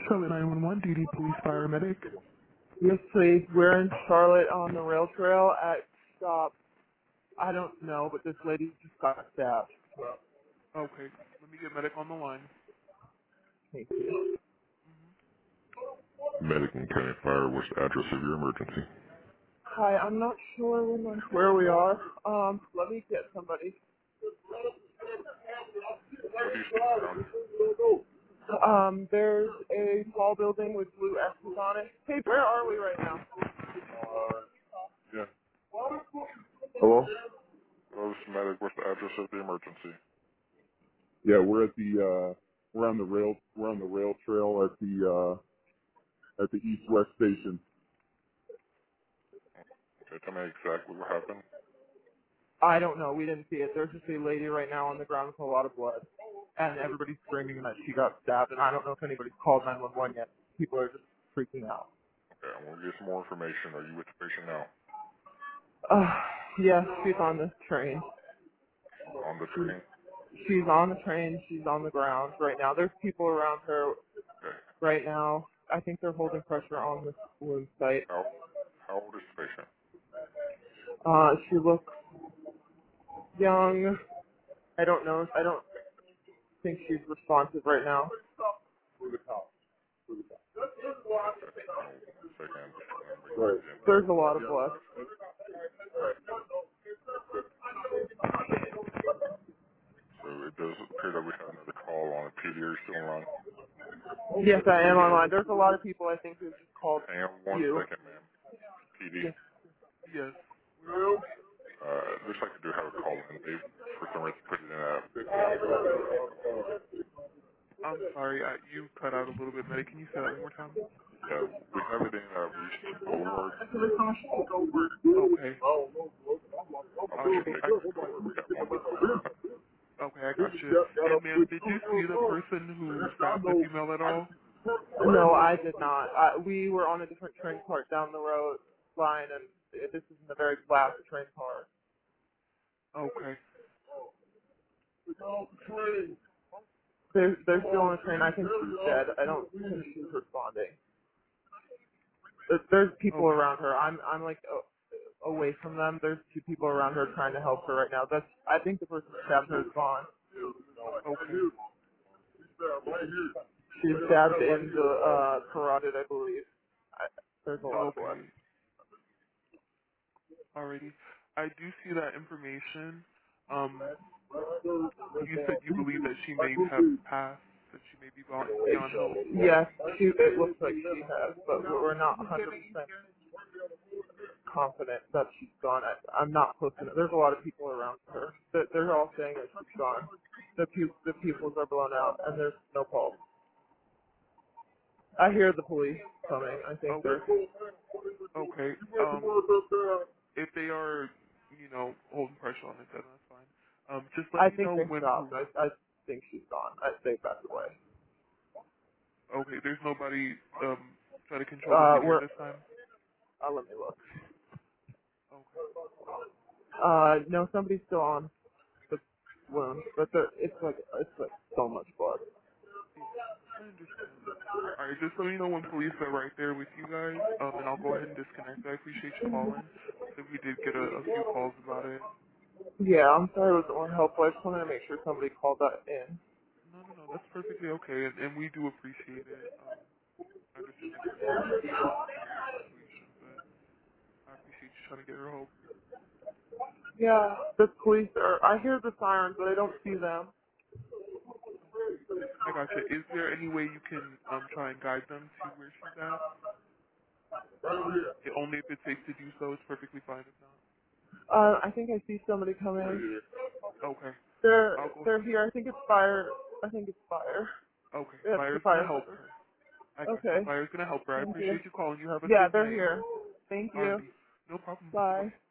Charlotte 911, duty police paramedic. Yes, please. We're in Charlotte on the rail trail at stop. I don't know, but this lady just got stabbed. Okay, let me get medic on the line. Thank you. Medic and County Fire, what's the address of your emergency? Hi, I'm not sure where we are. Let me get somebody. What do you see around you? There's a tall building with blue S's on it. Hey, where are we right now? Yeah. Hello? Hello, this is Medic. What's the address of the emergency? Yeah, we're at the we're on the rail trail at the east west station. Okay, tell me exactly what happened. I don't know. We didn't see it. There's just a lady right now on the ground with a lot of blood, and everybody's screaming that she got stabbed. And I don't know if anybody's called 911 yet. People are just freaking out. Okay, I want to get some more information. Are you with the patient now? Uh, yes, she's on the train. She's on the train? She's on the train. She's on the ground right now. There's people around her Okay. right now. I think they're holding pressure on this wound site. How old is the patient? She looks young. I don't know. I don't think she's responsive right now. Okay, hang on 1 second. I'm just trying to make Right. the There's a information. lot of blood. So it does appear that we have another call on a PD. Are you still online? Yes, I am online. There's a lot of people I think who just called Hang on 1 you. second, ma'am. PD. Yes. Yes, we're on. Looks like I do have a call in. They, for some reason, put it in a voicemail. I'm sorry, you cut out a little bit, medic. Can you say that one more time? Yeah, we have it in Reach Boulevard. Okay, I'll be sure to alrighty. make sure they cover it. We got multiple calls in. Okay, I got you. And ma'am, did you see the person who stabbed the female at all? No, I did not. We were on a different train part down the road line, and this is the very last train part. Okay, They're still on the train. I think she's dead. I don't think she's responding. There's people okay, around her. I'm like away from them. There's two people around her trying to help her right now. I think the person who stabbed her is gone. okay, She's stabbed in the carotid, I believe. There's a lot of blood. okay, alrighty. I do see that information. Um, you said you believe that she may have passed, that she may be beyond help. Yes, it looks like she has, but we're not 100% confident that she's gone. I'm not close enough. There's a lot of people around her. They're all saying that she's gone. The pupils are blown out, and there's no pulse. I hear the police coming. I think they're. Okay, okay. If they are, holding pressure on it, then that's fine. Just let I me think know they when stopped. I think she's gone. They backed away. Okay, there's nobody trying to control the meter We're. this time. Let me look. Okay, No, somebody's still on the wound, but it's like so much blood. yeah, I understand. All right, just let me know when police are right there with you guys, and I'll go ahead and disconnect. I appreciate you calling. So we did get a few calls about it. Yeah, I'm sorry it was more helpful. I just wanted to make sure somebody called that in. No, no, no, that's perfectly okay, and we do appreciate it. I understand that you're going through a situation, but I appreciate you trying to get her help. Yeah, the police are. I hear the sirens, but I don't see them. Okay, I gotcha. Is there any way you can try and guide them to where she's at? Only if it's safe to do so. It's perfectly fine if not. I think I see somebody coming. Okay. They're I'll go. they're here. I think it's fire. I think it's fire. Okay. It's the Fire's gonna help firefighter. her. I got you. Okay. Fire's gonna help her. I Thank you. appreciate you calling. You have a Yeah, safe they're night. here. Thank you. Alrighty. No problem. Bye bye. Bye.